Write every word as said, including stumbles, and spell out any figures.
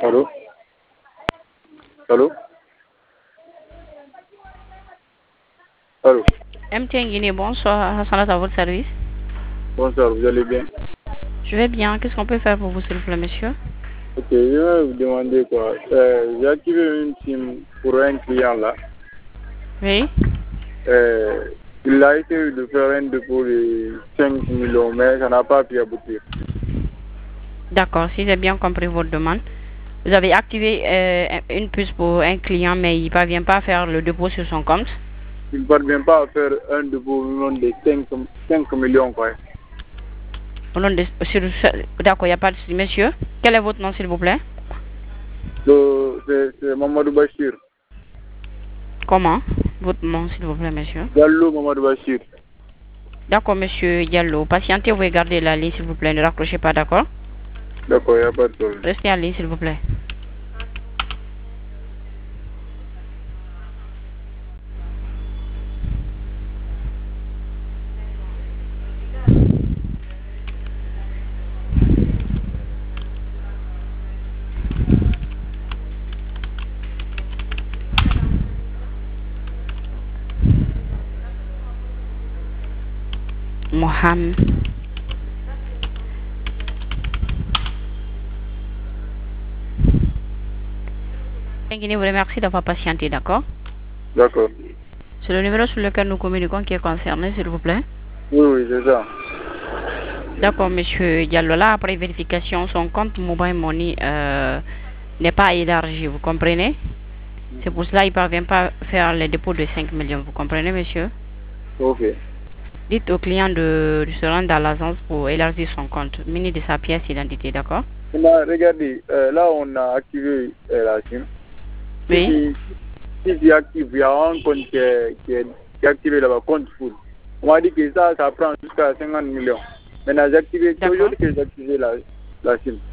Allô? Allô? Allô? M T N Guinée, bonsoir. Hassanat à votre service. Bonsoir, vous allez bien? Je vais bien. Qu'est-ce qu'on peut faire pour vous, s'il vous plaît, monsieur? Ok, je vais vous demander quoi. Euh, j'ai activé une SIM pour un client là. Oui. Euh, il a essayé de faire un dépôt de cinq millions, mais ça n'a pas pu aboutir. D'accord, si j'ai bien compris votre demande. Vous avez activé euh, une puce pour un client, mais il ne parvient pas à faire le dépôt sur son compte. Il ne parvient pas à faire un dépôt minimum de cinq millions quoi. Au nom de- sur- D'accord, il n'y a pas de souci. Monsieur, quel est votre nom, s'il vous plaît? Donc, c'est c'est Mamadou Bachir. Comment? Votre nom, s'il vous plaît, monsieur. Diallo Mamadou Bachir. D'accord, monsieur Diallo. Patientez, vous regardez la ligne, s'il vous plaît. Ne raccrochez pas, d'accord? D'accord, il n'y a pas de problème. Restez en ligne, s'il vous plaît. Mohamed. Guinée vous remercie d'avoir patienté, d'accord? D'accord. C'est le numéro sur lequel nous communiquons qui est concerné, s'il vous plaît. Oui, oui, c'est ça. D'accord, monsieur Diallo. Là, après vérification, son compte Mobile Money euh, n'est pas élargi, vous comprenez? C'est pour cela qu'il ne parvient pas à faire les dépôts de cinq millions, vous comprenez, monsieur? Ok. Dites au client de, de se rendre à l'agence pour élargir son compte, muni de sa pièce d'identité, d'accord? Maintenant, regardez, euh, là, on a activé euh, la SIM. Oui. Si tu actives, il y a un compte qui est, qui est, qui est activé là-bas, compte full. On m'a dit que ça, ça prend jusqu'à cinquante millions. Maintenant, j'ai activé, c'est D'accord. aujourd'hui que j'ai activé la, la SIM.